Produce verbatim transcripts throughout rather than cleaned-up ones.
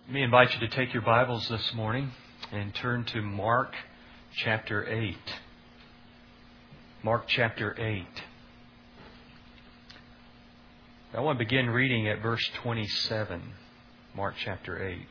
Let me invite you to take your Bibles this morning and turn to Mark chapter eight. Mark chapter eight. I want to begin reading at verse twenty-seven. Mark chapter eight.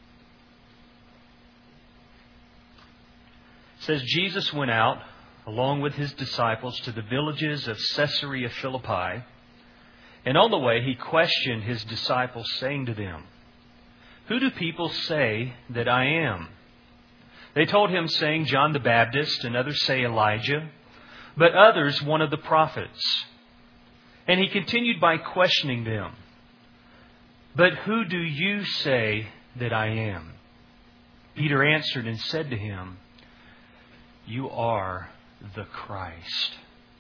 It says, Jesus went out along with his disciples to the villages of Caesarea Philippi, and on the way he questioned his disciples, saying to them, "Who do people say that I am?" They told him, saying, "John the Baptist, and others say Elijah, but others one of the prophets." And he continued by questioning them, "But who do you say that I am?" Peter answered and said to him, "You are the Christ."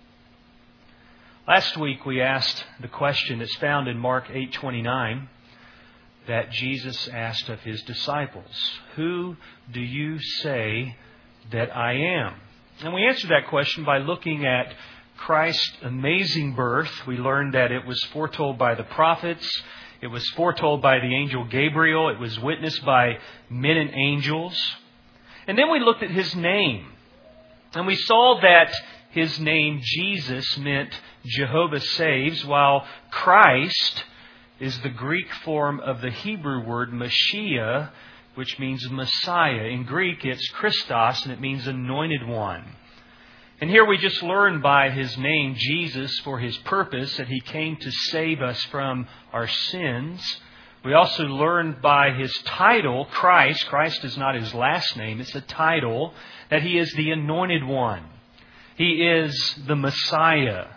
Last week we asked the question that's found in Mark eight twenty-nine that Jesus asked of his disciples, "Who do you say that I am?" And we answered that question by looking at Christ's amazing birth. We learned that it was foretold by the prophets. It was foretold by the angel Gabriel. It was witnessed by men and angels. And then we looked at his name. And we saw that his name, Jesus, meant Jehovah saves, while Christ is the Greek form of the Hebrew word Mashiach, which means Messiah. In Greek, it's Christos, and it means anointed one. And here we just learned by his name, Jesus, for his purpose, that he came to save us from our sins. We also learned by his title, Christ. Christ is not his last name, it's a title, that he is the anointed one. He is the Messiah.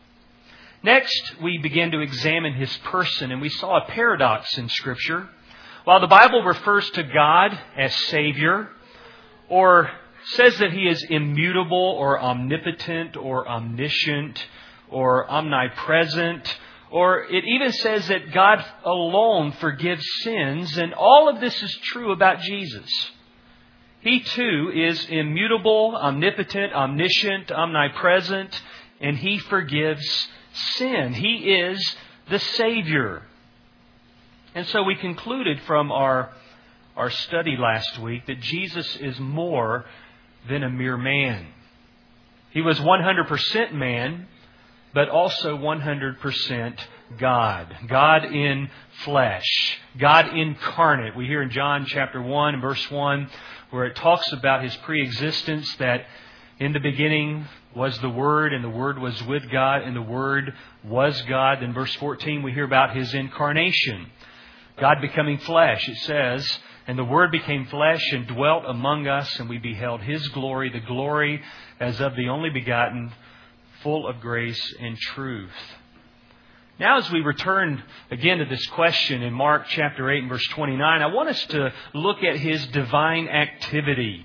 Next, we began to examine his person, and we saw a paradox in Scripture. While the Bible refers to God as Savior, or says that he is immutable or omnipotent or omniscient or omnipresent, or it even says that God alone forgives sins, and all of this is true about Jesus. He too is immutable, omnipotent, omniscient, omnipresent, and he forgives sin. He is the Savior. And so we concluded from our, our study last week that Jesus is more than a mere man. He was one hundred percent man, but also one hundred percent God. God in flesh. God incarnate. We hear in John chapter one and verse one where it talks about his pre-existence, that in the beginning was the Word, and the Word was with God, and the Word was God. Then verse fourteen we hear about his incarnation. God becoming flesh. It says, "And the Word became flesh and dwelt among us, and we beheld his glory, the glory as of the only begotten, full of grace and truth." Now as we return again to this question in Mark chapter eight and verse twenty-nine, I want us to look at his divine activity.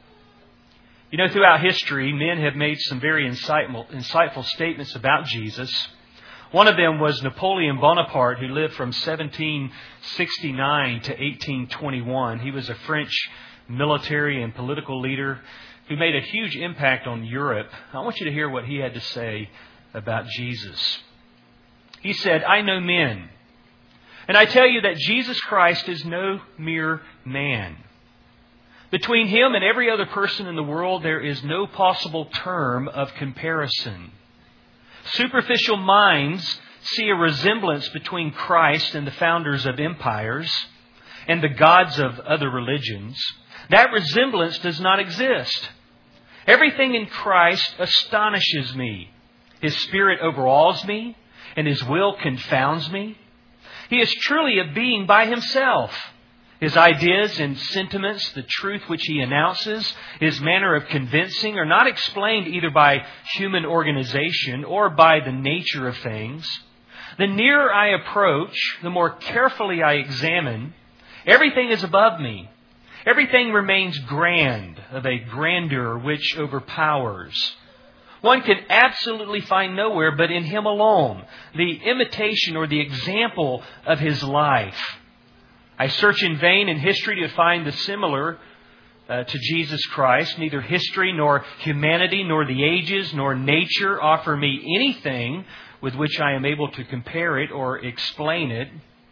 You know, throughout history, men have made some very insightful, insightful statements about Jesus. One of them was Napoleon Bonaparte, who lived from seventeen sixty-nine to eighteen twenty-one. He was a French military and political leader who made a huge impact on Europe. I want you to hear what he had to say about Jesus. He said, "I know men, and I tell you that Jesus Christ is no mere man. Between him and every other person in the world, there is no possible term of comparison. Superficial minds see a resemblance between Christ and the founders of empires and the gods of other religions. That resemblance does not exist. Everything in Christ astonishes me. His Spirit overawes me, and his will confounds me. He is truly a being by himself. His ideas and sentiments, the truth which he announces, his manner of convincing are not explained either by human organization or by the nature of things. The nearer I approach, the more carefully I examine, everything is above me. Everything remains grand, of a grandeur which overpowers. One can absolutely find nowhere but in him alone the imitation or the example of his life. I search in vain in history to find the similar uh, to Jesus Christ. Neither history nor humanity nor the ages nor nature offer me anything with which I am able to compare it or explain it.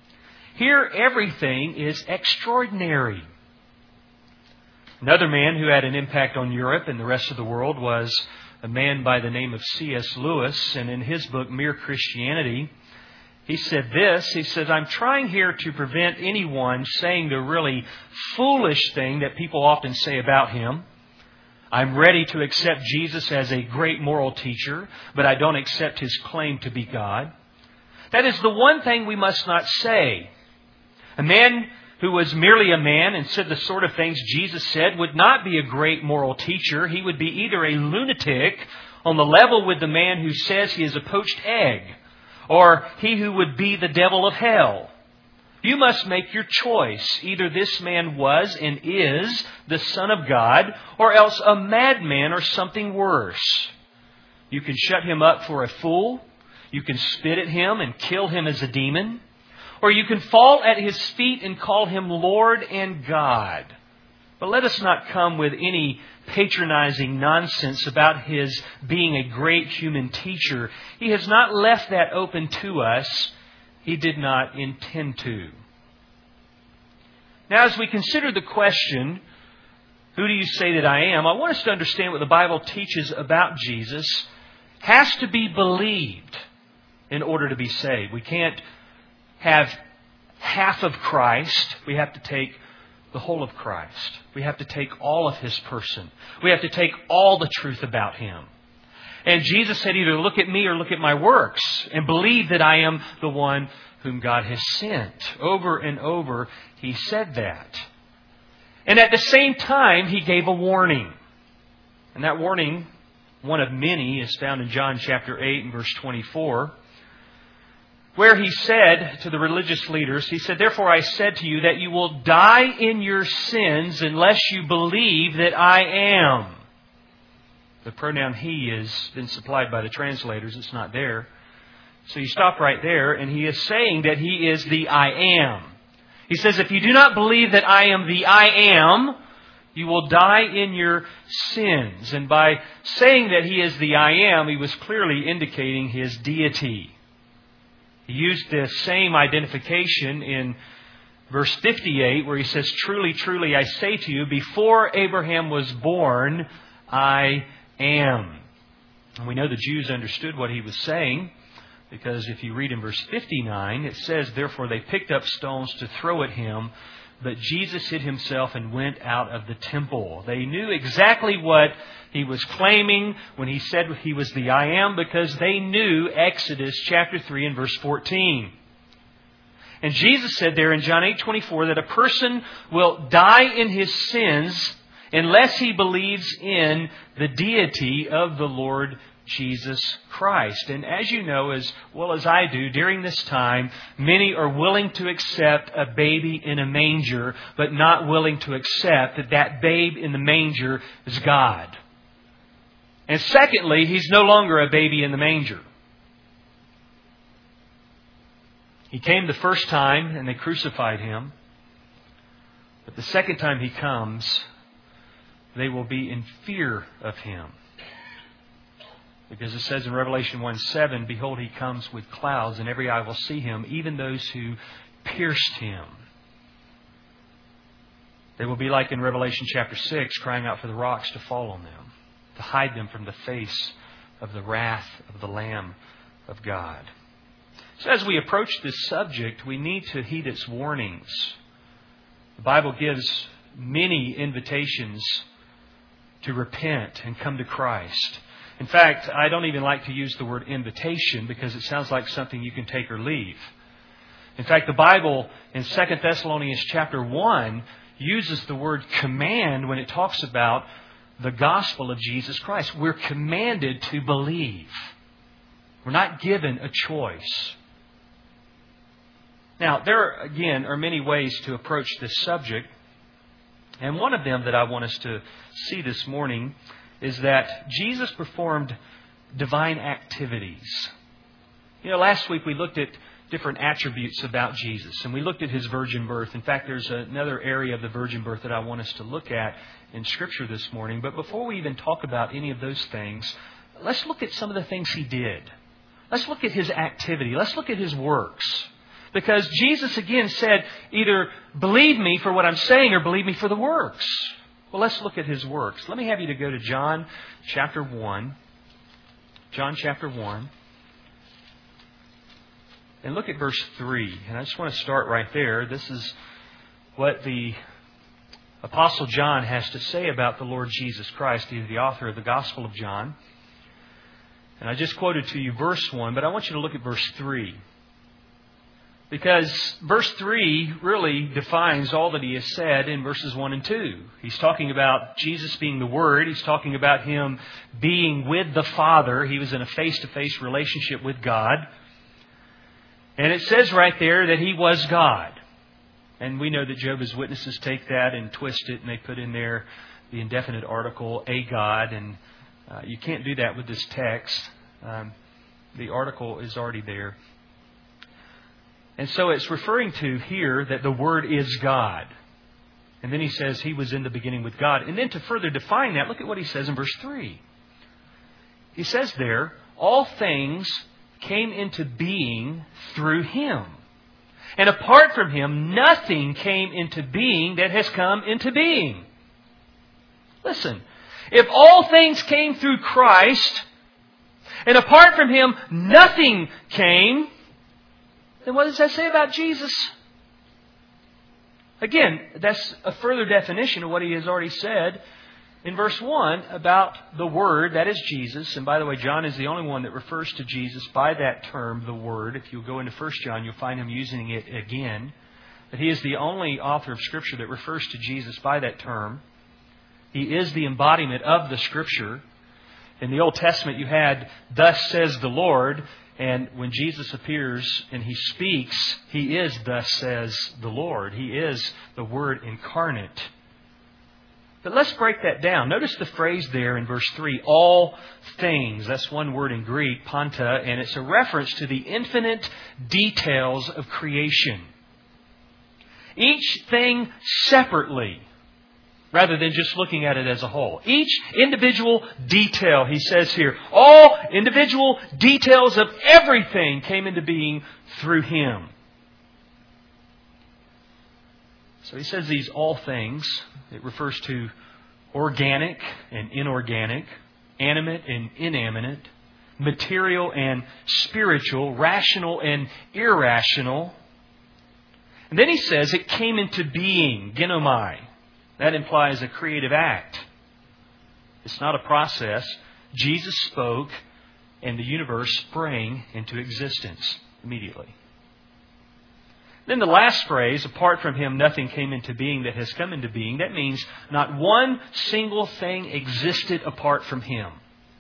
Here, everything is extraordinary. Another man who had an impact on Europe and the rest of the world was a man by the name of C S Lewis. And in his book, Mere Christianity, he said this. He says, I'm trying here to prevent anyone saying the really foolish thing that people often say about him. I'm ready to accept Jesus as a great moral teacher, but I don't accept His claim to be God. That is the one thing we must not say. A man who was merely a man and said the sort of things Jesus said would not be a great moral teacher. He would be either a lunatic on the level with the man who says he is a poached egg, or he who would be the devil of hell. You must make your choice. Either this man was and is the Son of God, or else a madman or something worse. You can shut him up for a fool. You can spit at him and kill him as a demon. Or you can fall at His feet and call Him Lord and God. But let us not come with any patronizing nonsense about His being a great human teacher. He has not left that open to us. He did not intend to. Now, as we consider the question, who do you say that I am? I want us to understand what the Bible teaches about Jesus has to be believed in order to be saved. We can't have half of Christ. We have to take the whole of Christ. We have to take all of His person. We have to take all the truth about Him. And Jesus said, either look at me or look at my works and believe that I am the one whom God has sent. Over and over, He said that. And at the same time, He gave a warning. And that warning, one of many, is found in John chapter eight and verse twenty-four. Where He said to the religious leaders, He said, therefore I said to you that you will die in your sins unless you believe that I am. The pronoun He has been supplied by the translators. It's not there. So you stop right there, and He is saying that He is the I am. He says, if you do not believe that I am the I am, you will die in your sins. And by saying that He is the I am, He was clearly indicating His deity. He used this same identification in verse fifty-eight, where He says, truly, truly, I say to you, before Abraham was born, I am. And we know the Jews understood what He was saying, because if you read in verse fifty-nine, it says, therefore they picked up stones to throw at Him, but Jesus hid Himself and went out of the temple. They knew exactly what He was claiming when He said He was the I am, because they knew Exodus chapter three and verse fourteen. And Jesus said there in John eight twenty-four that a person will die in his sins unless he believes in the deity of the Lord Jesus Christ. And as you know as well as I do, during this time, many are willing to accept a baby in a manger, but not willing to accept that that babe in the manger is God. And secondly, He's no longer a baby in the manger. He came the first time and they crucified Him. But the second time He comes, they will be in fear of Him. Because it says in Revelation one seven, behold, He comes with clouds, and every eye will see Him, even those who pierced Him. They will be like in Revelation chapter six, crying out for the rocks to fall on them, to hide them from the face of the wrath of the Lamb of God. So as we approach this subject, we need to heed its warnings. The Bible gives many invitations to repent and come to Christ. In fact, I don't even like to use the word invitation because it sounds like something you can take or leave. In fact, the Bible in Second Thessalonians chapter one uses the word command when it talks about the gospel of Jesus Christ. We're commanded to believe. We're not given a choice. Now, there, again, are many ways to approach this subject. And one of them that I want us to see this morning is that Jesus performed divine activities. You know, last week we looked at different attributes about Jesus, and we looked at His virgin birth. In fact, there's another area of the virgin birth that I want us to look at in Scripture this morning. But before we even talk about any of those things, let's look at some of the things He did. Let's look at His activity. Let's look at His works. Because Jesus again said, either believe me for what I'm saying or believe me for the works. Well, let's look at His works. Let me have you to go to John chapter one. John chapter one. And look at verse three. And I just want to start right there. This is what the Apostle John has to say about the Lord Jesus Christ. He's the author of the Gospel of John. And I just quoted to you verse one, but I want you to look at verse three. Because verse three really defines all that he has said in verses one and two. He's talking about Jesus being the Word. He's talking about Him being with the Father. He was in a face-to-face relationship with God. And it says right there that He was God. And we know that Jehovah's Witnesses take that and twist it, and they put in there the indefinite article, a God. And uh, you can't do that with this text. Um, the article is already there. And so it's referring to here that the Word is God. And then he says He was in the beginning with God. And then to further define that, look at what he says in verse three. He says there, all things came into being through Him. And apart from Him, nothing came into being that has come into being. Listen, if all things came through Christ, and apart from Him, nothing came, then what does that say about Jesus? Again, that's a further definition of what he has already said in verse one about the Word, that is Jesus. And by the way, John is the only one that refers to Jesus by that term, the Word. If you go into First John, you'll find him using it again. But he is the only author of Scripture that refers to Jesus by that term. He is the embodiment of the Scripture. In the Old Testament, you had, thus says the Lord. And when Jesus appears and He speaks, He is, thus says the Lord. He is the Word incarnate. But let's break that down. Notice the phrase there in verse three, all things. That's one word in Greek, panta, and it's a reference to the infinite details of creation. Each thing separately, rather than just looking at it as a whole. Each individual detail, he says here, all individual details of everything came into being through Him. So he says these all things. It refers to organic and inorganic, animate and inanimate, material and spiritual, rational and irrational. And then he says it came into being, genomai. That implies a creative act. It's not a process. Jesus spoke and the universe sprang into existence immediately. Then the last phrase, apart from Him, nothing came into being that has come into being. That means not one single thing existed apart from Him.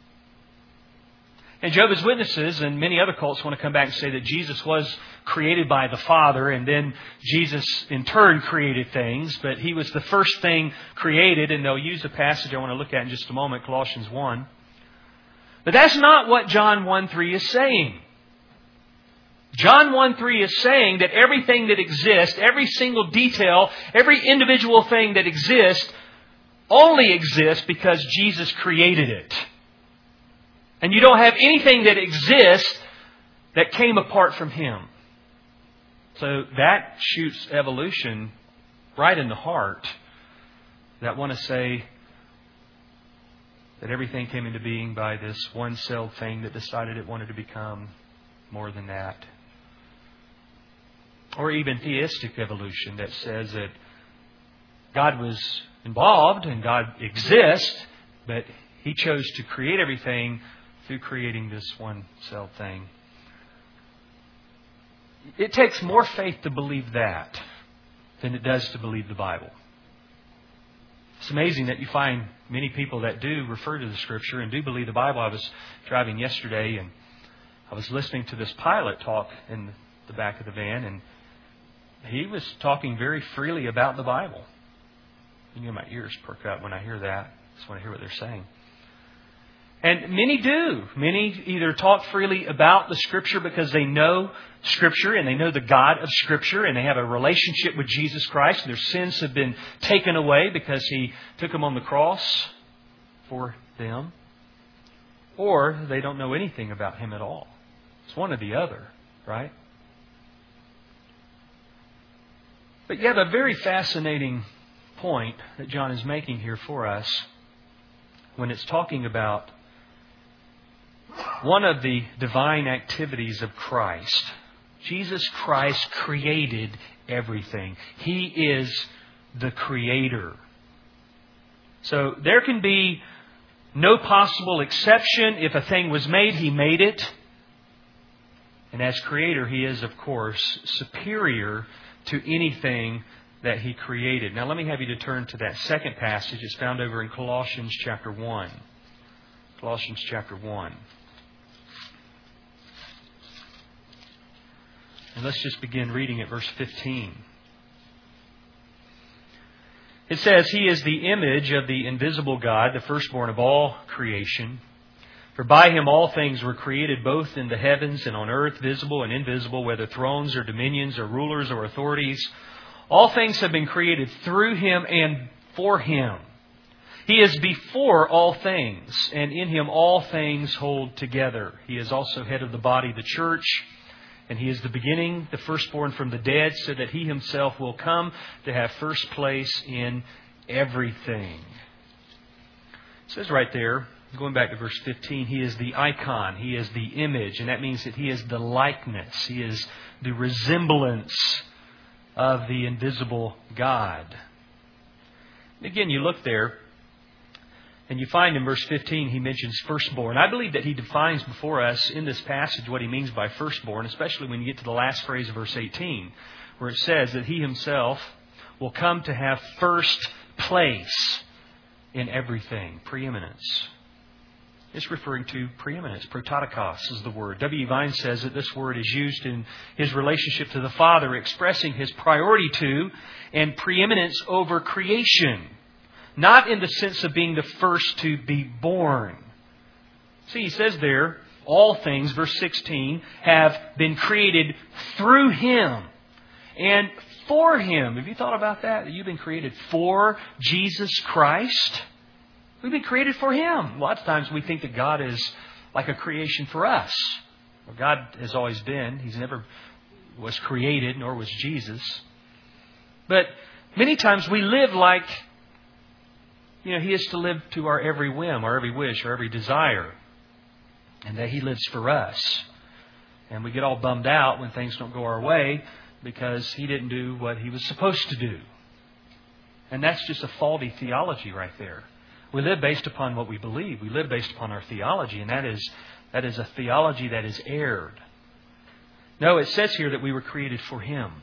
And Jehovah's Witnesses and many other cults want to come back and say that Jesus was created by the Father and then Jesus in turn created things, but He was the first thing created, and they'll use a passage I want to look at in just a moment, Colossians one. But that's not what John one three is saying. John one three is saying that everything that exists, every single detail, every individual thing that exists only exists because Jesus created it. And you don't have anything that exists that came apart from Him. So that shoots evolution right in the heart that want to say that everything came into being by this one-celled thing that decided it wanted to become more than that. Or even theistic evolution that says that God was involved and God exists, but He chose to create everything through creating this one-celled thing. It takes more faith to believe that than it does to believe the Bible. It's amazing that you find many people that do refer to the Scripture and do believe the Bible. I was driving yesterday and I was listening to this pilot talk in the back of the van, and he was talking very freely about the Bible. You know, my ears perk up when I hear that. I just want to hear what they're saying. And many do. Many either talk freely about the Scripture because they know Scripture and they know the God of Scripture and they have a relationship with Jesus Christ. Their sins have been taken away because He took them on the cross for them. Or they don't know anything about Him at all. It's one or the other, right? But you have a very fascinating point that John is making here for us when it's talking about one of the divine activities of Christ. Jesus Christ created everything. He is the Creator. So there can be no possible exception. If a thing was made, He made it. And as Creator, He is, of course, superior to anything that He created. Now let me have you to turn to that second passage. It's found over in Colossians chapter one. Colossians chapter one. And let's just begin reading at verse fifteen. It says, He is the image of the invisible God, the firstborn of all creation. For by Him all things were created, both in the heavens and on earth, visible and invisible, whether thrones or dominions or rulers or authorities. All things have been created through Him and for Him. He is before all things, and in Him all things hold together. He is also head of the body, the church. And He is the beginning, the firstborn from the dead, so that He Himself will come to have first place in everything. It says right there, going back to verse fifteen, He is the icon, He is the image, and that means that He is the likeness, He is the resemblance of the invisible God. And again, you look there, and you find in verse fifteen, He mentions firstborn. I believe that He defines before us in this passage what He means by firstborn, especially when you get to the last phrase of verse eighteen, where it says that He Himself will come to have first place in everything, preeminence. It's referring to preeminence. Prototokos is the word. W. Vine says that this word is used in His relationship to the Father, expressing His priority to and preeminence over creation. Not in the sense of being the first to be born. See, He says there, all things, verse sixteen, have been created through Him and for Him. Have you thought about that? That you've been created for Jesus Christ? We've been created for Him. Lots of times we think that God is like a creation for us. Well, God has always been. He's never was created, nor was Jesus. But many times we live like, you know, He is to live to our every whim, our every wish, our every desire. And that He lives for us. And we get all bummed out when things don't go our way because He didn't do what He was supposed to do. And that's just a faulty theology right there. We live based upon what we believe. We live based upon our theology, and that is that is a theology that is erred. No, it says here that we were created for Him.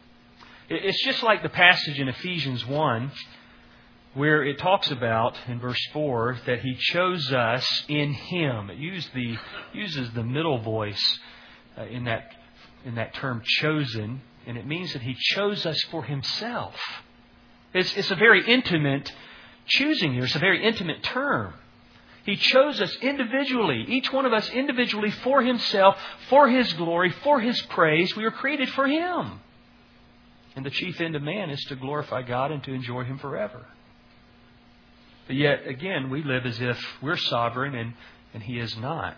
It's just like the passage in Ephesians one, where it talks about, in verse four, that He chose us in Him. It uses the, uses the middle voice uh, in that, in that term chosen, and it means that He chose us for Himself. It's, it's a very intimate choosing here. It's a very intimate term. He chose us individually, each one of us individually for Himself, for His glory, for His praise. We were created for Him. And the chief end of man is to glorify God and to enjoy Him forever. But yet, again, we live as if we're sovereign and, and He is not.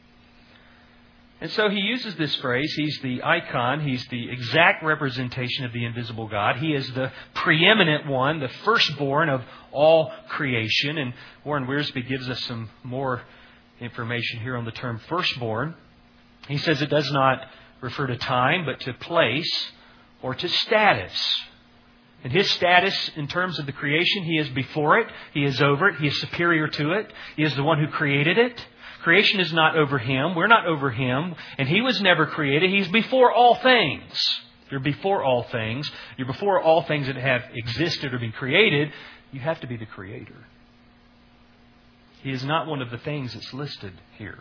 And so He uses this phrase. He's the icon. He's the exact representation of the invisible God. He is the preeminent one, the firstborn of all creation. And Warren Wiersbe gives us some more information here on the term firstborn. He says it does not refer to time, but to place or to status. And His status in terms of the creation, He is before it. He is over it. He is superior to it. He is the one who created it. Creation is not over Him. We're not over Him. And He was never created. He's before all things. You're before all things. You're before all things that have existed or been created. You have to be the Creator. He is not one of the things that's listed here.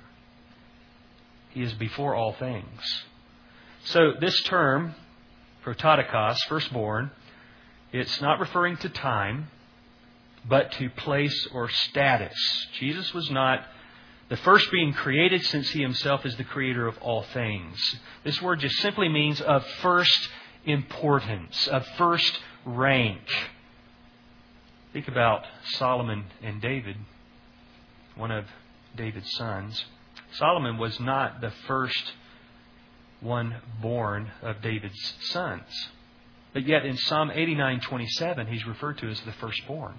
He is before all things. So this term, prototokos, firstborn, it's not referring to time, but to place or status. Jesus was not the first being created, since He Himself is the Creator of all things. This word just simply means of first importance, of first rank. Think about Solomon and David, one of David's sons. Solomon was not the first one born of David's sons. But yet in Psalm eighty-nine twenty-seven, He's referred to as the firstborn.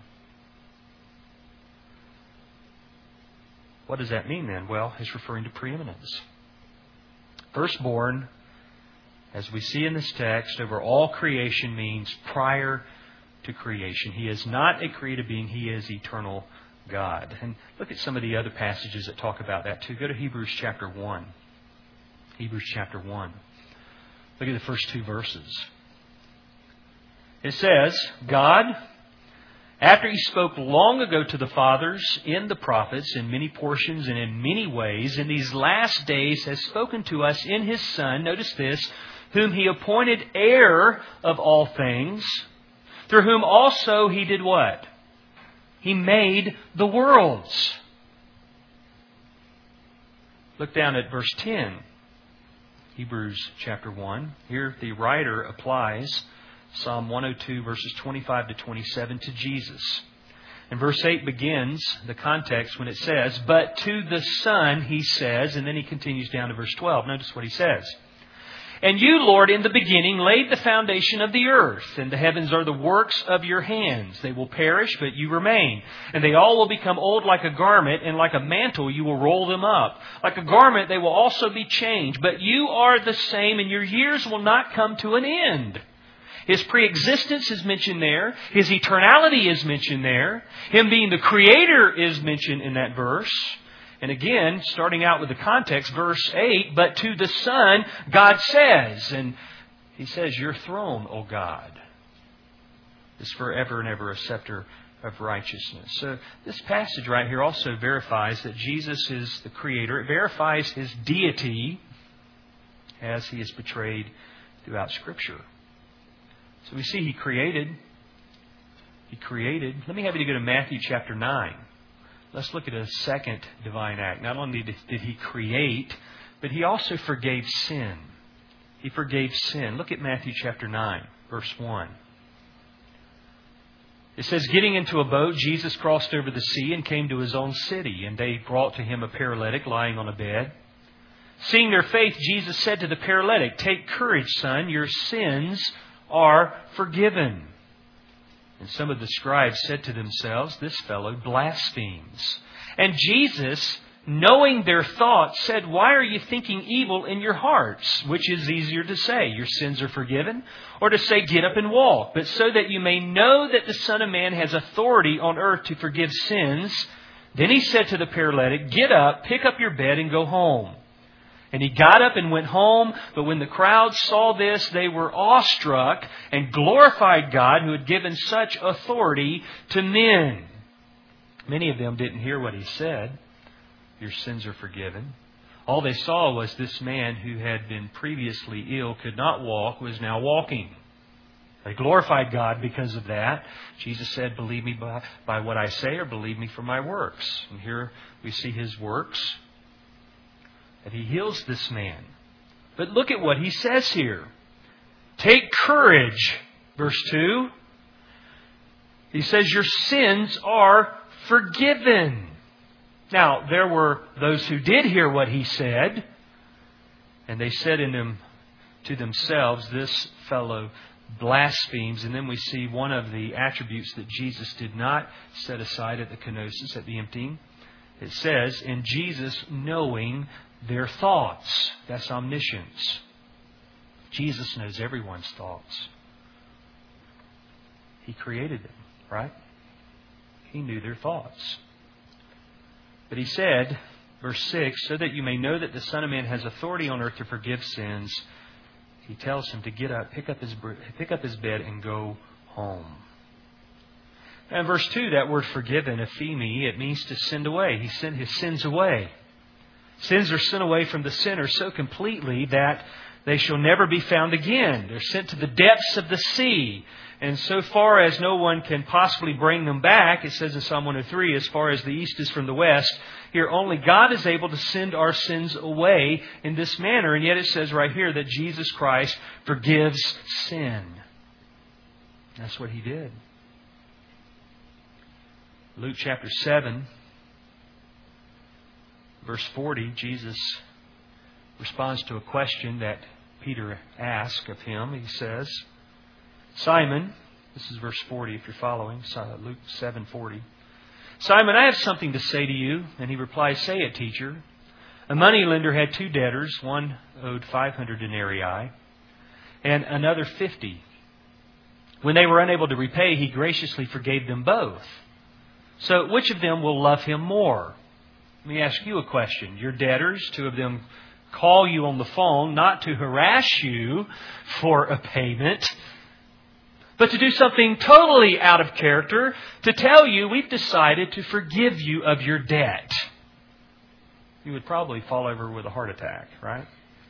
What does that mean then? Well, He's referring to preeminence. Firstborn, as we see in this text, over all creation means prior to creation. He is not a created being. He is eternal God. And look at some of the other passages that talk about that too. Go to Hebrews chapter one. Hebrews chapter one. Look at the first two verses. It says, God, after He spoke long ago to the fathers in the prophets in many portions and in many ways, in these last days has spoken to us in His Son, notice this, whom He appointed heir of all things, through whom also He did what? He made the worlds. Look down at verse ten. Hebrews chapter one. Here the writer applies Psalm one oh two verses twenty-five to twenty-seven to Jesus. And verse eight begins the context when it says, but to the Son He says, and then he continues down to verse twelve. Notice what he says. And you, Lord, in the beginning laid the foundation of the earth, and the heavens are the works of your hands. They will perish, but you remain. And they all will become old like a garment, and like a mantle you will roll them up. Like a garment they will also be changed. But you are the same, and your years will not come to an end. His preexistence is mentioned there. His eternality is mentioned there. Him being the Creator is mentioned in that verse. And again, starting out with the context, verse eight, but to the Son, God says, and He says, your throne, O God, is forever and ever a scepter of righteousness. So this passage right here also verifies that Jesus is the Creator. It verifies His deity as He is portrayed throughout Scripture. So we see He created. He created. Let me have you to go to Matthew chapter nine. Let's look at a second divine act. Not only did He create, but He also forgave sin. He forgave sin. Look at Matthew chapter nine, verse one. It says, getting into a boat, Jesus crossed over the sea and came to His own city. And they brought to Him a paralytic lying on a bed. Seeing their faith, Jesus said to the paralytic, take courage, son, your sins are forgiven. And some of the scribes said to themselves, this fellow blasphemes. And Jesus, knowing their thoughts, said, why are you thinking evil in your hearts? Which is easier to say, your sins are forgiven, or to say, get up and walk? But so that you may know that the Son of Man has authority on earth to forgive sins. Then He said to the paralytic, get up, pick up your bed, and go home. And he got up and went home, but when the crowd saw this, they were awestruck and glorified God who had given such authority to men. Many of them didn't hear what He said. Your sins are forgiven. All they saw was this man who had been previously ill, could not walk, was now walking. They glorified God because of that. Jesus said, believe me by, by what I say, or believe me for my works. And here we see His works. That He heals this man. But look at what He says here. Take courage, verse two. He says, your sins are forgiven. Now, there were those who did hear what He said, and they said in them to themselves, this fellow blasphemes. And then we see one of the attributes that Jesus did not set aside at the kenosis, at the emptying. It says, in Jesus knowing their thoughts. That's omniscience. Jesus knows everyone's thoughts. He created them, right? He knew their thoughts. But He said, verse six, so that you may know that the Son of Man has authority on earth to forgive sins, He tells him to get up, pick up his, pick up his bed, and go home. And verse two, that word forgiven, ephemi, it means to send away. He sent His sins away. Sins are sent away from the sinner so completely that they shall never be found again. They're sent to the depths of the sea. And so far as no one can possibly bring them back, it says in Psalm one oh three, as far as the east is from the west, here only God is able to send our sins away in this manner. And yet it says right here that Jesus Christ forgives sin. That's what He did. Luke chapter seven, verse forty, Jesus responds to a question that Peter asked of Him. He says, Simon, this is verse forty if you're following, Luke seven forty. Simon, I have something to say to you. And he replies, say it, teacher. A moneylender had two debtors. One owed five hundred denarii and another fifty. When they were unable to repay, he graciously forgave them both. So which of them will love him more? Let me ask you a question. Your debtors, two of them call you on the phone not to harass you for a payment, but to do something totally out of character, to tell you we've decided to forgive you of your debt. You would probably fall over with a heart attack, right?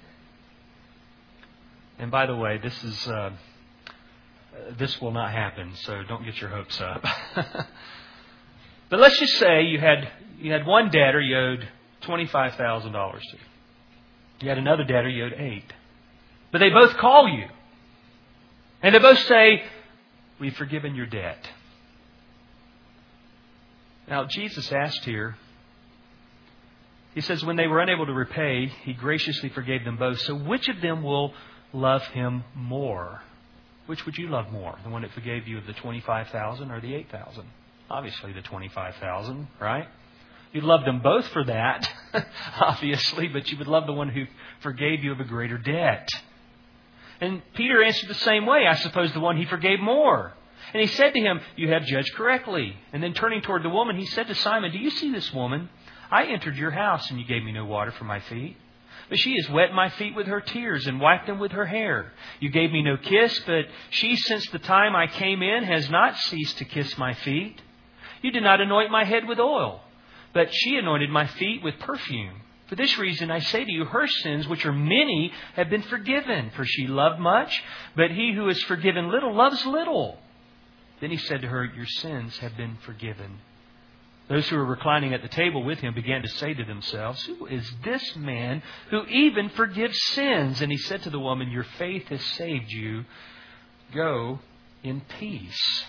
And by the way, this is uh, this will not happen, so don't get your hopes up. But let's just say you had you had one debtor you owed twenty-five thousand dollars to. You had another debtor you owed eight. But they both call you. And they both say, we've forgiven your debt. Now, Jesus asked here, He says, when they were unable to repay, He graciously forgave them both. So which of them will love Him more? Which would you love more? The one that forgave you of the twenty-five thousand dollars or the eight thousand dollars? Obviously the twenty-five thousand dollars, right? You'd love them both for that, obviously, but you would love the one who forgave you of a greater debt. And Peter answered the same way. I suppose the one he forgave more. And he said to him, you have judged correctly. And then turning toward the woman, he said to Simon, do you see this woman? I entered your house and you gave me no water for my feet. But she has wet my feet with her tears and wiped them with her hair. You gave me no kiss, but she, since the time I came in, has not ceased to kiss my feet. You did not anoint my head with oil, but she anointed my feet with perfume. For this reason I say to you, her sins, which are many, have been forgiven. For she loved much, but he who is forgiven little loves little. Then he said to her, your sins have been forgiven. Those who were reclining at the table with him began to say to themselves, who is this man who even forgives sins? And he said to the woman, your faith has saved you. Go in peace.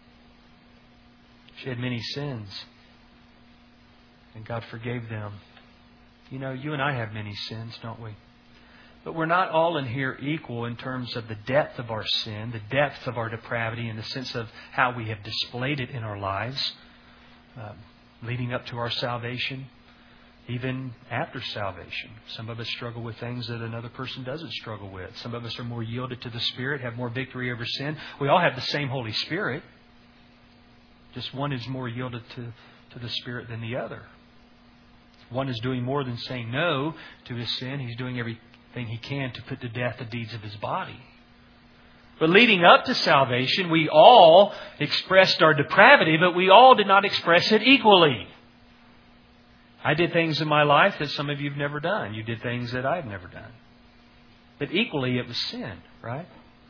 She had many sins, and God forgave them. You know, you and I have many sins, don't we? But we're not all in here equal in terms of the depth of our sin, the depth of our depravity, in the sense of how we have displayed it in our lives, uh, leading up to our salvation, even after salvation. Some of us struggle with things that another person doesn't struggle with. Some of us are more yielded to the Spirit, have more victory over sin. We all have the same Holy Spirit. Just one is more yielded to, to the Spirit than the other. One is doing more than saying no to his sin. He's doing everything he can to put to death the deeds of his body. But leading up to salvation, we all expressed our depravity, but we all did not express it equally. I did things in my life that some of you have never done. You did things that I've never done. But equally, it was sin, right?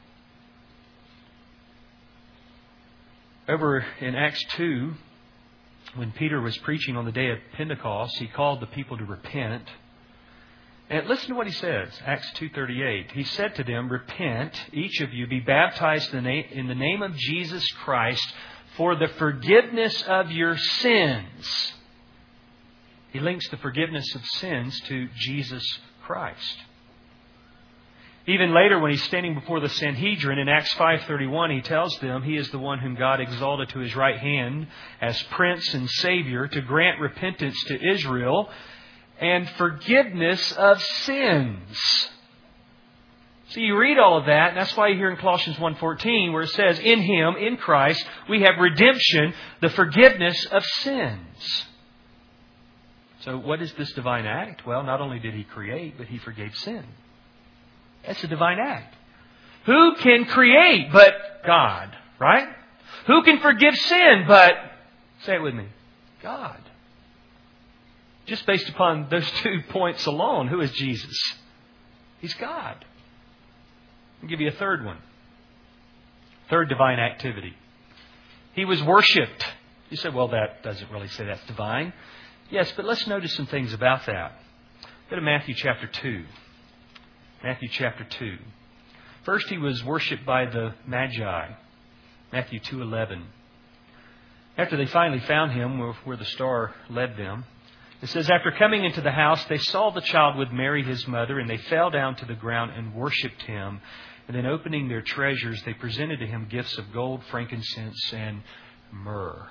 Over in Acts two, when Peter was preaching on the day of Pentecost, he called the people to repent. And listen to what he says, Acts two thirty-eight. He said to them, repent, each of you, be baptized in the name of Jesus Christ for the forgiveness of your sins. He links the forgiveness of sins to Jesus Christ. Even later, when he's standing before the Sanhedrin in Acts five thirty-one, he tells them he is the one whom God exalted to his right hand as Prince and Savior to grant repentance to Israel and forgiveness of sins. So you read all of that, and that's why you hear in Colossians one fourteen where it says, in Him, in Christ, we have redemption, the forgiveness of sins. So what is this divine act? Well, not only did He create, but He forgave sin. That's a divine act. Who can create but God, right? Who can forgive sin but, say it with me, God. Just based upon those two points alone, who is Jesus? He's God. I'll give you a third one. Third divine activity. He was worshipped. You say, well, that doesn't really say that's divine. Yes, but let's notice some things about that. Go to Matthew chapter two. Matthew chapter two. First, He was worshipped by the Magi. Matthew two eleven. After they finally found Him where the star led them, it says, after coming into the house, they saw the child with Mary his mother, and they fell down to the ground and worshipped Him. And then opening their treasures, they presented to Him gifts of gold, frankincense, and myrrh.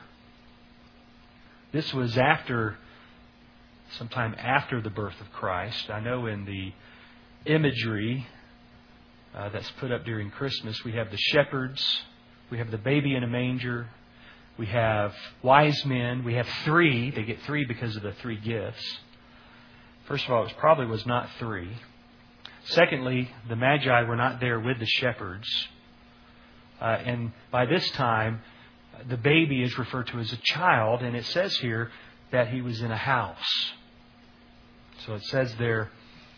This was after, sometime after the birth of Christ. I know in the imagery uh, that's put up during Christmas, we have the shepherds, we have the baby in a manger, we have wise men, we have three. They get three because of the three gifts. First of all, it probably was not three. Secondly, the Magi were not there with the shepherds. Uh, and by this time, the baby is referred to as a child, and it says here that he was in a house. So it says there,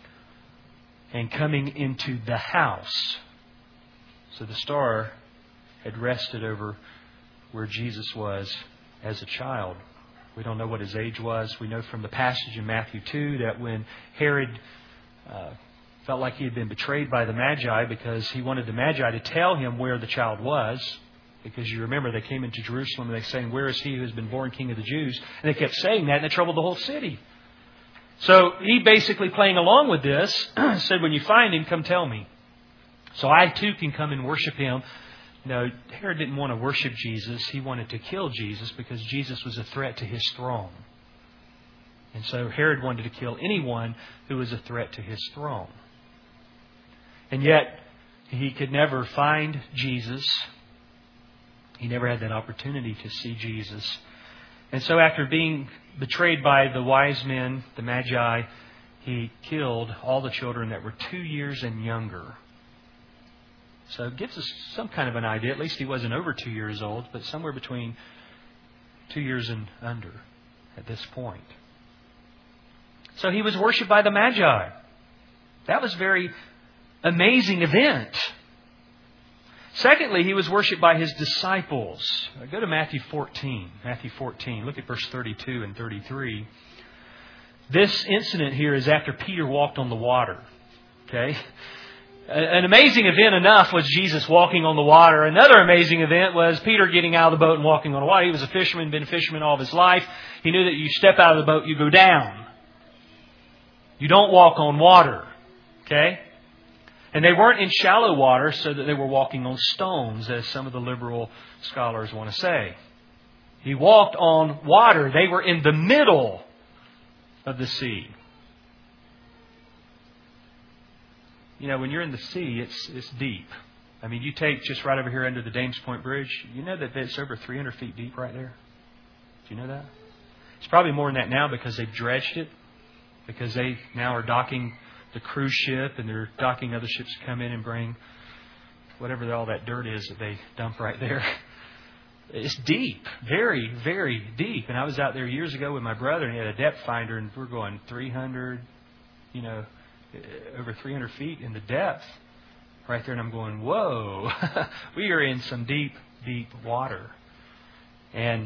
and coming into the house. So the star had rested over where Jesus was as a child. We don't know what his age was. We know from the passage in Matthew two that when Herod uh, felt like he had been betrayed by the Magi because he wanted the Magi to tell him where the child was, because you remember they came into Jerusalem and they saying, "Where is he who has been born King of the Jews?" And they kept saying that, and it troubled the whole city. So he basically, playing along with this, said, "When you find him, come tell me, so I too can come and worship him." No, Herod didn't want to worship Jesus. He wanted to kill Jesus because Jesus was a threat to his throne. And so Herod wanted to kill anyone who was a threat to his throne. And yet, he could never find Jesus. He never had that opportunity to see Jesus. And so after being betrayed by the wise men, the Magi, he killed all the children that were two years and younger. So it gives us some kind of an idea. At least he wasn't over two years old, but somewhere between two years and under at this point. So he was worshipped by the Magi. That was a very amazing event. Secondly, he was worshipped by his disciples. Go to Matthew fourteen. Matthew fourteen. Look at verse thirty-two and thirty-three. This incident here is after Peter walked on the water. Okay? An amazing event enough was Jesus walking on the water. Another amazing event was Peter getting out of the boat and walking on the water. He was a fisherman, been a fisherman all of his life. He knew that you step out of the boat, you go down. You don't walk on water. Okay? And they weren't in shallow water so that they were walking on stones, as some of the liberal scholars want to say. He walked on water. They were in the middle of the sea. You know, when you're in the sea, it's it's deep. I mean, you take just right over here under the Dames Point Bridge, you know that it's over three hundred feet deep right there? Do you know that? It's probably more than that now because they've dredged it, because they now are docking the cruise ship, and they're docking other ships to come in and bring whatever all that dirt is that they dump right there. It's deep, very, very deep. And I was out there years ago with my brother, and he had a depth finder, and we're going three hundred, you know, over three hundred feet in the depth right there. And I'm going, whoa, we are in some deep, deep water. And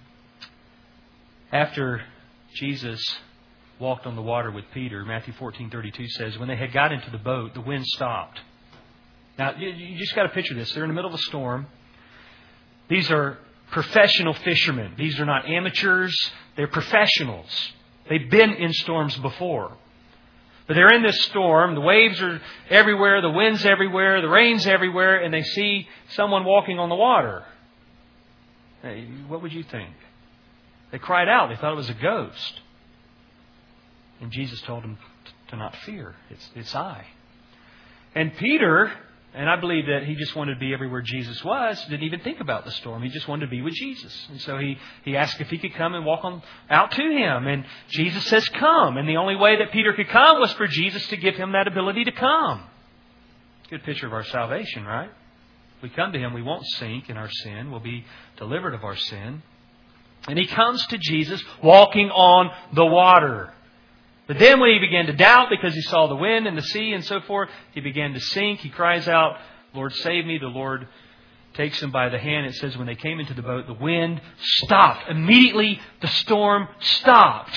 after Jesus walked on the water with Peter, Matthew fourteen thirty-two says, when they had got into the boat, the wind stopped. Now, you, you just got to picture this. They're in the middle of a storm. These are professional fishermen. These are not amateurs. They're professionals. They've been in storms before. But they're in this storm. The waves are everywhere. The wind's everywhere. The rain's everywhere. And they see someone walking on the water. Hey, what would you think? They cried out. They thought it was a ghost. And Jesus told them to not fear. It's, it's I. And Peter, and I believe that he just wanted to be everywhere Jesus was, didn't even think about the storm. He just wanted to be with Jesus. And so he, he asked if he could come and walk on out to him. And Jesus says, come. And the only way that Peter could come was for Jesus to give him that ability to come. Good picture of our salvation, right? If we come to him, we won't sink in our sin. We'll be delivered of our sin. And he comes to Jesus walking on the water. But then when he began to doubt because he saw the wind and the sea and so forth, he began to sink. He cries out, Lord, save me. The Lord takes him by the hand. It says when they came into the boat, the wind stopped. Immediately the storm stopped.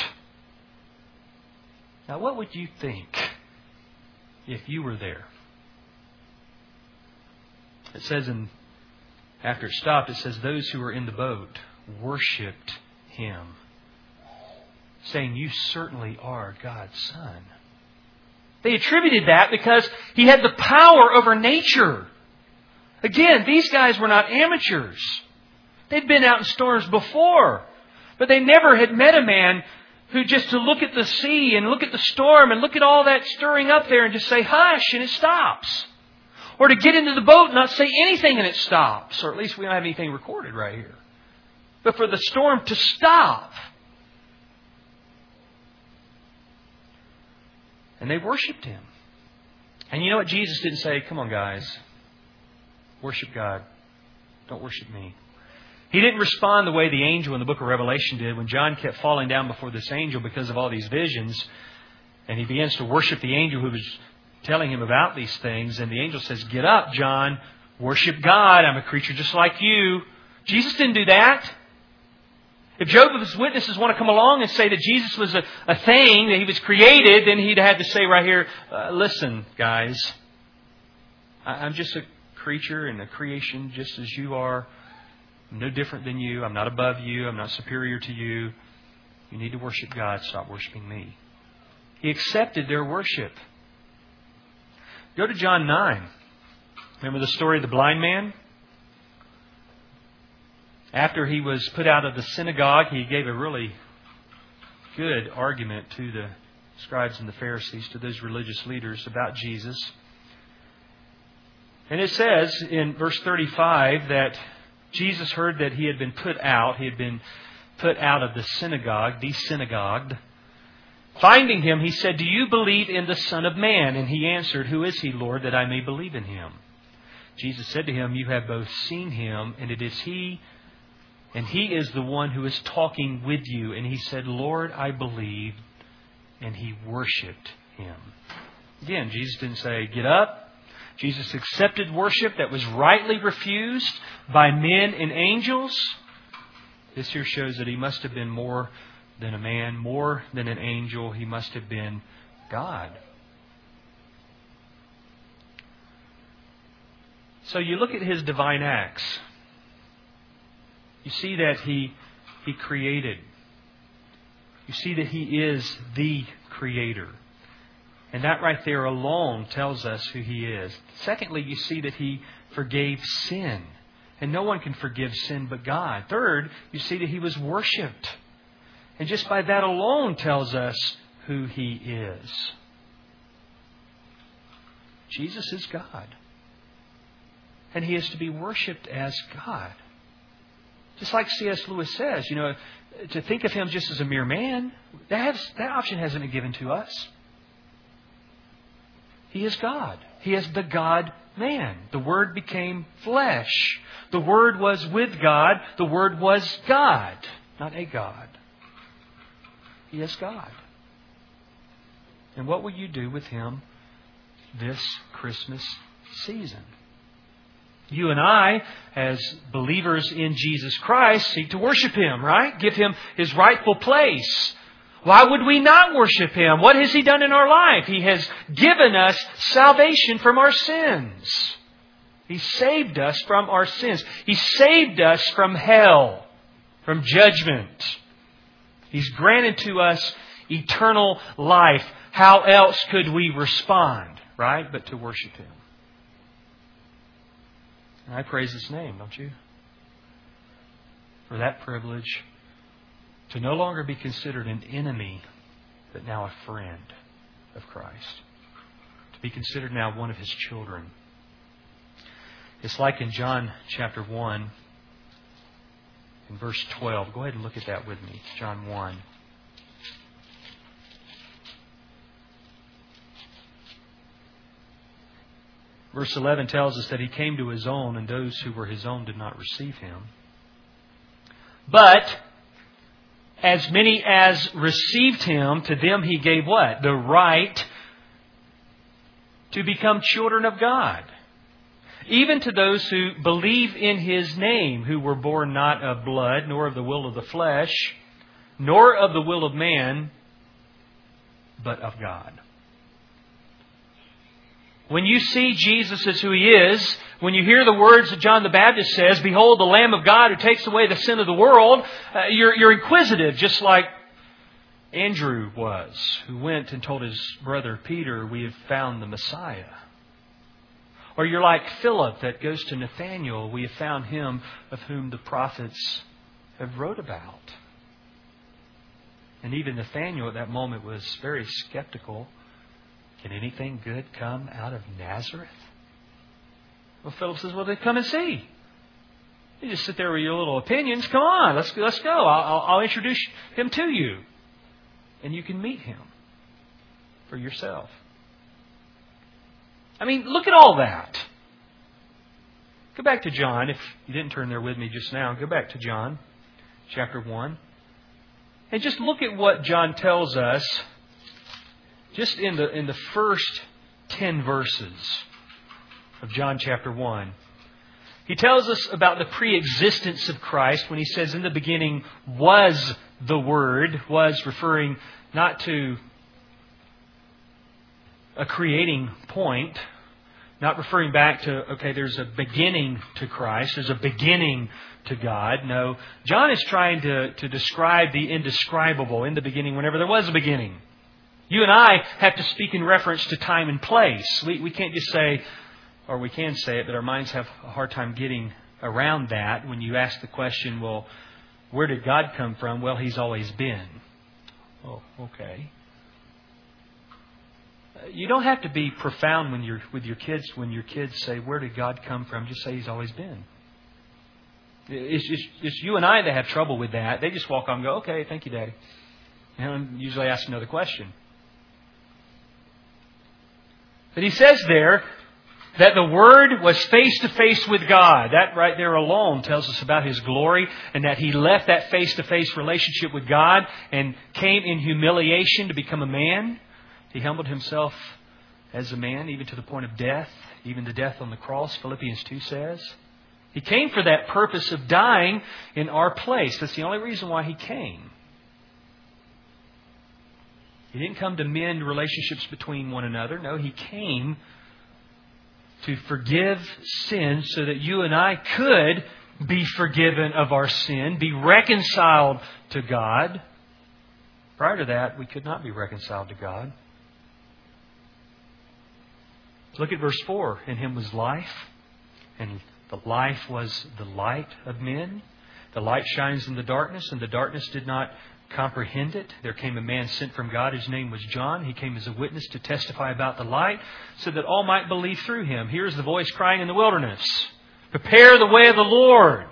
Now what would you think if you were there? It says, in, after it stopped, it says those who were in the boat worshipped him, saying, you certainly are God's Son. They attributed that because He had the power over nature. Again, these guys were not amateurs. They'd been out in storms before. But they never had met a man who just to look at the sea and look at the storm and look at all that stirring up there and just say, hush, and it stops. Or to get into the boat and not say anything and it stops. Or at least we don't have anything recorded right here. But for the storm to stop. And they worshipped Him. And you know what? Jesus didn't say, come on guys, worship God. Don't worship me. He didn't respond the way the angel in the book of Revelation did when John kept falling down before this angel because of all these visions. And he begins to worship the angel who was telling him about these things. And the angel says, get up, John. Worship God. I'm a creature just like you. Jesus didn't do that. If Jehovah's Witnesses want to come along and say that Jesus was a, a thing, that He was created, then He'd have to say right here, uh, listen, guys, I, I'm just a creature and a creation just as you are. I'm no different than you. I'm not above you. I'm not superior to you. You need to worship God. Stop worshiping me. He accepted their worship. Go to John nine. Remember the story of the blind man? After he was put out of the synagogue, he gave a really good argument to the scribes and the Pharisees, to those religious leaders about Jesus. And it says in verse thirty-five that Jesus heard that He had been put out. He had been put out of the synagogue, de-synagogued. Finding Him, He said, do you believe in the Son of Man? And He answered, who is He, Lord, that I may believe in Him? Jesus said to him, you have both seen Him, and it is He, and He is the one who is talking with you. And he said, Lord, I believe. And he worshipped Him. Again, Jesus didn't say, get up. Jesus accepted worship that was rightly refused by men and angels. This here shows that He must have been more than a man, more than an angel. He must have been God. So you look at His divine acts. You see that He, he created. You see that He is the Creator. And that right there alone tells us who He is. Secondly, you see that He forgave sin. And no one can forgive sin but God. Third, you see that He was worshipped. And just by that alone tells us who He is. Jesus is God. And He is to be worshipped as God. Just like C S Lewis says, you know, to think of Him just as a mere man, that, has, that option hasn't been given to us. He is God. He is the God-man. The Word became flesh. The Word was with God. The Word was God, not a God. He is God. And what will you do with Him this Christmas season? You and I, as believers in Jesus Christ, seek to worship Him, right? Give Him His rightful place. Why would we not worship Him? What has He done in our life? He has given us salvation from our sins. He saved us from our sins. He saved us from hell, from judgment. He's granted to us eternal life. How else could we respond, right? But to worship Him. And I praise His name, don't you? For that privilege to no longer be considered an enemy, but now a friend of Christ. To be considered now one of His children. It's like in John chapter one, in verse twelve. Go ahead and look at that with me. John one. Verse eleven tells us that He came to His own, and those who were His own did not receive Him. But as many as received Him, to them He gave what? The right to become children of God. Even to those who believe in His name, who were born not of blood, nor of the will of the flesh, nor of the will of man, but of God. When you see Jesus as who He is, when you hear the words that John the Baptist says, behold the Lamb of God who takes away the sin of the world, uh, you're, you're inquisitive, just like Andrew was, who went and told his brother Peter, we have found the Messiah. Or you're like Philip that goes to Nathanael, we have found him of whom the prophets have wrote about. And even Nathanael at that moment was very skeptical. Can anything good come out of Nazareth? Well, Philip says, well, then come and see. You just sit there with your little opinions. Come on, let's, let's go. I'll, I'll introduce him to you. And you can meet him for yourself. I mean, look at all that. Go back to John. If you didn't turn there with me just now, go back to John chapter one. And just look at what John tells us just in the in the first ten verses of John chapter one. He tells us about the pre-existence of Christ when he says, in the beginning was the Word, was referring not to a creating point, not referring back to, okay, there's a beginning to Christ, there's a beginning to God. No, John is trying to, to describe the indescribable in the beginning whenever there was a beginning. You and I have to speak in reference to time and place. We, we can't just say, or we can say it, but our minds have a hard time getting around that when you ask the question, well, where did God come from? Well, He's always been. Oh, okay. You don't have to be profound when you're with your kids. When your kids say, where did God come from? Just say He's always been. It's just it's you and I that have trouble with that. They just walk on and go, okay, thank you, Daddy. And usually ask another question. But he says there that the Word was face to face with God. That right there alone tells us about His glory, and that He left that face to face relationship with God and came in humiliation to become a man. He humbled Himself as a man, even to the point of death, even the death on the cross, Philippians two says. He came for that purpose of dying in our place. That's the only reason why He came. He didn't come to mend relationships between one another. No, He came to forgive sin so that you and I could be forgiven of our sin, be reconciled to God. Prior to that, we could not be reconciled to God. Look at verse four. In Him was life, and the life was the light of men. The light shines in the darkness, and the darkness did not comprehend it. There came a man sent from God. His name was John. He came as a witness to testify about the light, so that all might believe through him. Here's the voice crying in the wilderness, prepare the way of the Lord.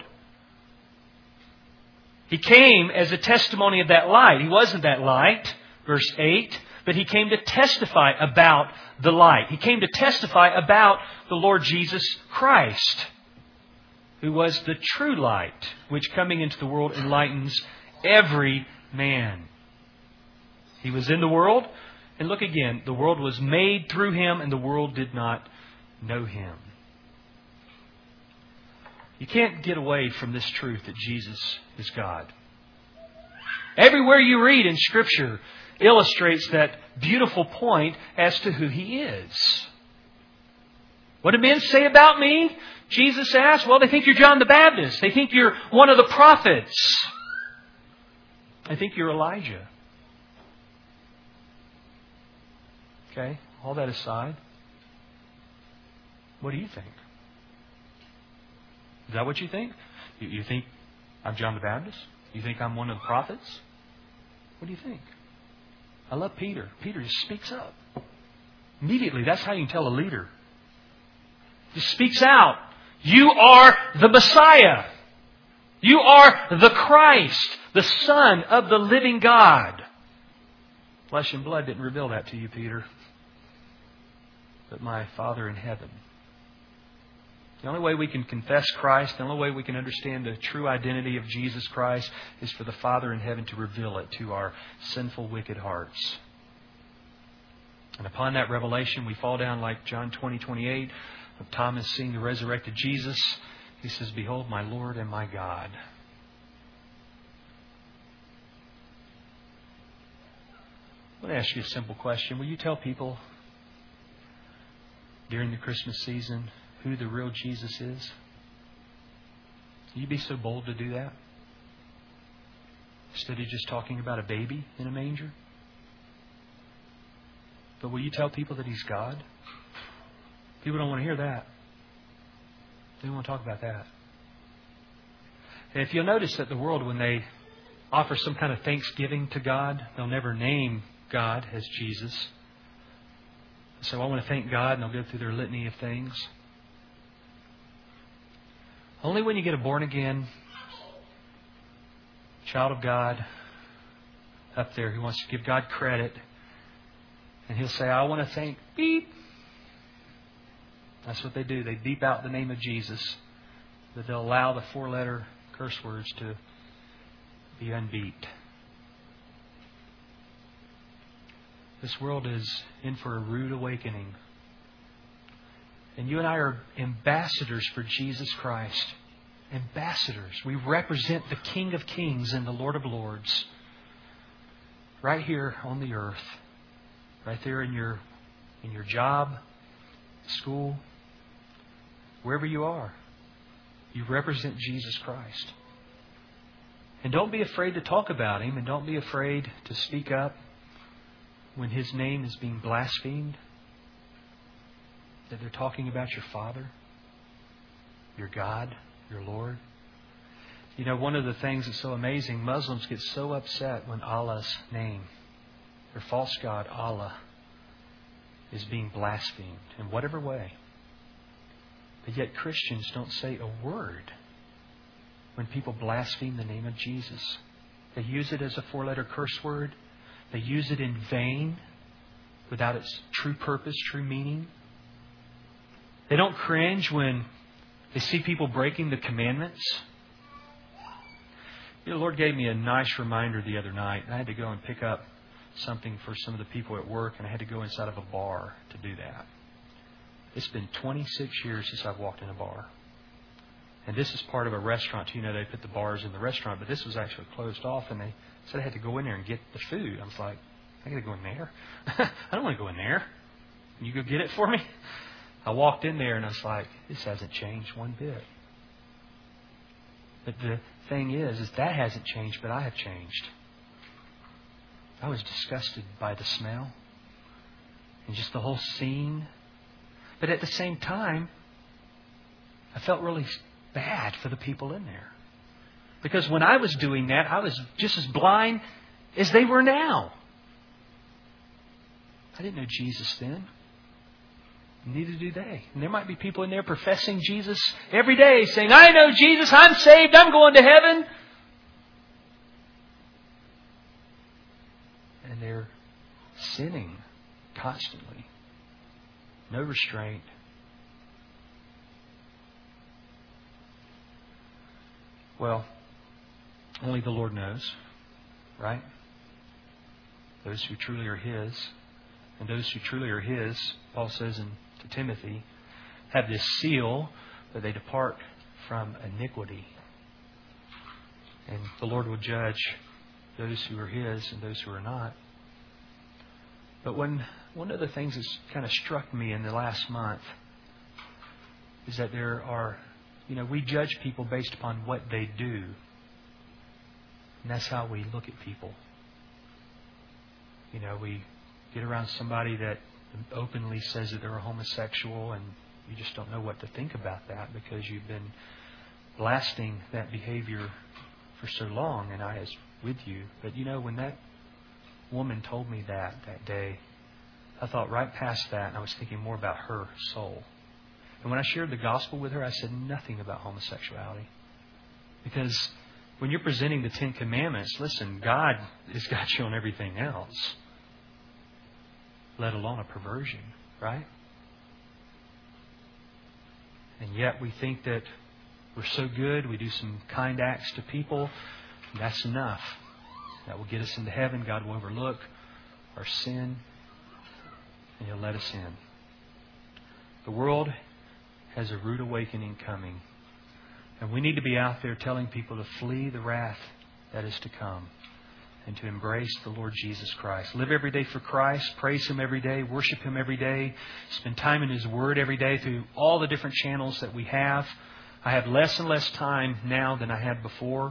He came as a testimony of that light. He wasn't that light, verse eight, but He came to testify about the light. He came to testify about the Lord Jesus Christ, who was the true light, which coming into the world enlightens every man. He was in the world, and look again, the world was made through Him, and the world did not know Him. You can't get away from this truth that Jesus is God. Everywhere you read in Scripture illustrates that beautiful point as to who He is. What do men say about me? Jesus asked. Well, they think you're John the Baptist. They think you're one of the prophets. I think you're Elijah. Okay, all that aside, what do you think? Is that what you think? You, you think I'm John the Baptist? You think I'm one of the prophets? What do you think? I love Peter. Peter just speaks up. Immediately, that's how you can tell a leader. Just speaks out. You are the Messiah. You are the Christ, the Son of the living God. Flesh and blood didn't reveal that to you, Peter, but my Father in heaven. The only way we can confess Christ, the only way we can understand the true identity of Jesus Christ is for the Father in heaven to reveal it to our sinful, wicked hearts. And upon that revelation, we fall down like John twenty, twenty-eight of Thomas seeing the resurrected Jesus. He says, behold my Lord and my God. I want to ask you a simple question. Will you tell people during the Christmas season who the real Jesus is? Will you be so bold to do that? instead of just talking about a baby in a manger? But will you tell people that He's God? People don't want to hear that. They don't want to talk about that. And if you'll notice that the world, when they offer some kind of thanksgiving to God, they'll never name God as Jesus. So I want to thank God, and they'll go through their litany of things. Only when you get a born-again child of God up there who wants to give God credit, and he'll say, I want to thank beep. That's what they do. They beep out the name of Jesus. But they'll allow the four-letter curse words to be unbeeped. This world is in for a rude awakening. And you and I are ambassadors for Jesus Christ. Ambassadors. We represent the King of Kings and the Lord of Lords. Right here on the earth. Right there in your in your job, school, wherever you are. You represent Jesus Christ. And don't be afraid to talk about Him, and don't be afraid to speak up when His name is being blasphemed. That they're talking about your Father, your God, your Lord. You know, one of the things that's so amazing, Muslims get so upset when Allah's name, their false God, Allah, is being blasphemed in whatever way. But yet Christians don't say a word when people blaspheme the name of Jesus. They use it as a four-letter curse word. They use it in vain, without its true purpose, true meaning. They don't cringe when they see people breaking the commandments. You know, the Lord gave me a nice reminder the other night. I had to go and pick up something for some of the people at work, and I had to go inside of a bar to do that. It's been twenty-six years since I've walked in a bar. And this is part of a restaurant. You know, they put the bars in the restaurant, but this was actually closed off, and they said I had to go in there and get the food. I was like, I got to go in there? I don't want to go in there. Can you go get it for me? I walked in there, and I was like, this hasn't changed one bit. But the thing is, is that hasn't changed, but I have changed. I was disgusted by the smell and just the whole scene. But at the same time, I felt really bad for the people in there. Because when I was doing that, I was just as blind as they were now. I didn't know Jesus then. Neither do they. And there might be people in there professing Jesus every day, saying, I know Jesus, I'm saved, I'm going to heaven. And they're sinning constantly. No restraint. Well, only the Lord knows, right? Those who truly are His, and those who truly are His, Paul says in, to Timothy, have this seal that they depart from iniquity. And the Lord will judge those who are His and those who are not. But when one of the things that's kind of struck me in the last month is that there are, you know, we judge people based upon what they do. And that's how we look at people. You know, we get around somebody that openly says that they're a homosexual, and you just don't know what to think about that because you've been blasting that behavior for so long, and I was with you. But you know, when that woman told me that that day, I thought right past that, and I was thinking more about her soul. And when I shared the gospel with her, I said nothing about homosexuality. Because when you're presenting the Ten Commandments, listen, God has got you on everything else, let alone a perversion, right? And yet we think that we're so good, we do some kind acts to people, and that's enough. That will get us into heaven. God will overlook our sin, and He'll let us in. The world has a rude awakening coming. And we need to be out there telling people to flee the wrath that is to come and to embrace the Lord Jesus Christ. Live every day for Christ. Praise Him every day. Worship Him every day. Spend time in His Word every day through all the different channels that we have. I have less and less time now than I had before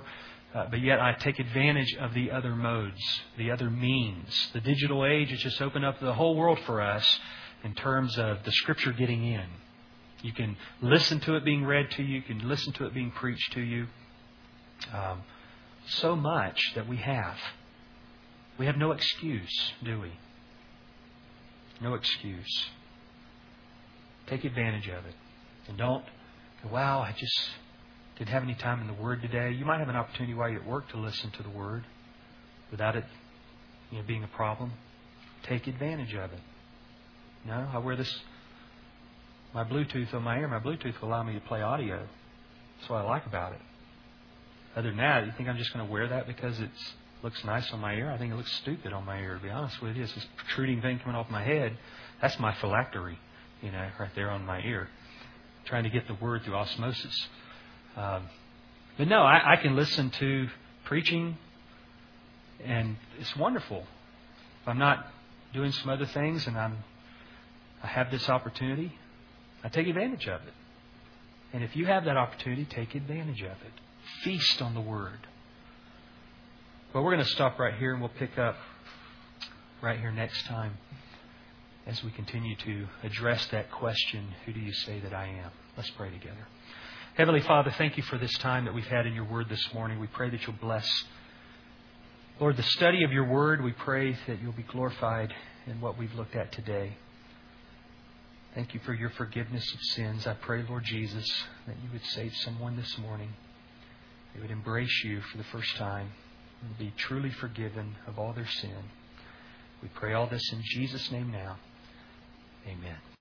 Uh, but yet I take advantage of the other modes, the other means. The digital age has just opened up the whole world for us in terms of the Scripture getting in. You can listen to it being read to you. You can listen to it being preached to you. Um, so much that we have. We have no excuse, do we? No excuse. Take advantage of it. And don't go, wow, I just didn't have any time in the Word today. You might have an opportunity while you're at work to listen to the Word without it you know, being a problem. Take advantage of it. No, I wear this, my Bluetooth on my ear. My Bluetooth will allow me to play audio. That's what I like about it. Other than that, you think I'm just going to wear that because it looks nice on my ear? I think it looks stupid on my ear, to be honest with you. It's this protruding thing coming off my head. That's my phylactery, you know, right there on my ear. Trying to get the Word through osmosis. Um, but no, I, I can listen to preaching, and it's wonderful. If I'm not doing some other things and I'm, I have this opportunity, I take advantage of it. And if you have that opportunity, take advantage of it. Feast on the Word. But we're going to stop right here, and we'll pick up right here next time as we continue to address that question, who do you say that I am? Let's pray together. Heavenly Father, thank you for this time that we've had in your Word this morning. We pray that you'll bless, Lord, the study of your Word. We pray that you'll be glorified in what we've looked at today. Thank you for your forgiveness of sins. I pray, Lord Jesus, that you would save someone this morning. They would embrace you for the first time and be truly forgiven of all their sin. We pray all this in Jesus' name now. Amen.